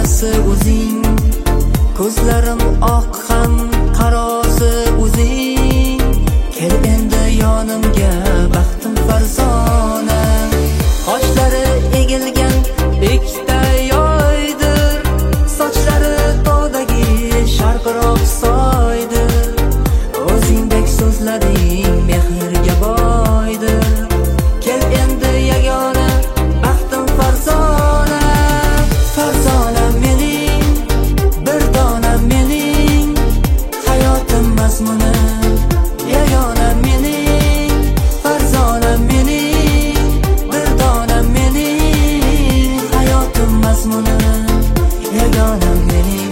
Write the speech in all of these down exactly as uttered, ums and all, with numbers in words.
onasi o'zing, ko'zlarim oq ham qarosi o'zing. Kel endi yonimga baxtim farzona, qoshlari egilgan ikkita yoydir, sochlari tog'dagi sharqiroq soydir. O'zingdek so'zlaring mehrga boydir. Kel endi yagona baxtim farzona, farzona mening, bir dona mening, hayotim mazmuni. Yagona mening, farzona mening, bir dona mening, hayotim mazmuni. Yagona mening.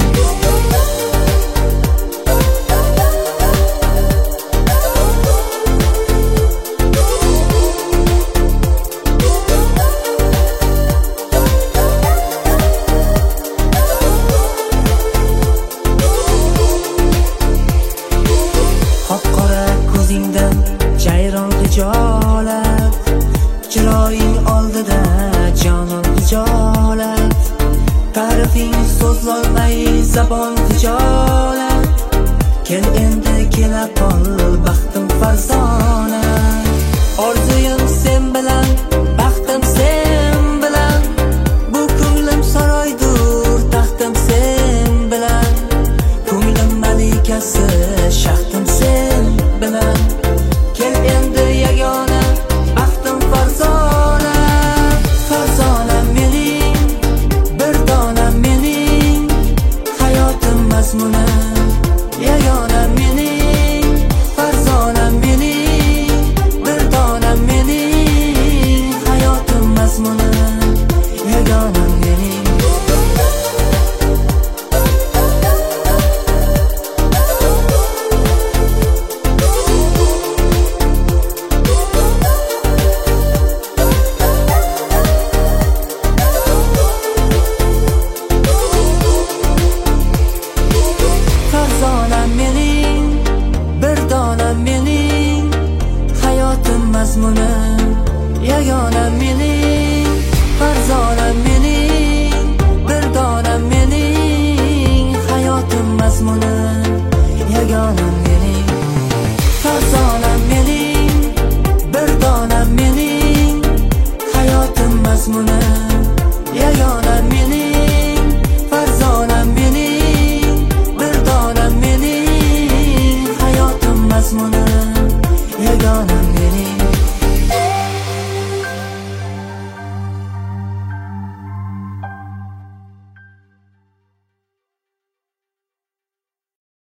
Qop-qora ko'zingdan jayron hijolat, chiroying oldida jonon hijolat. Ta'rifing so'zlolmay zabon hijolat. Kel endi kela qol baxtim farzona, orzuyim sen bilan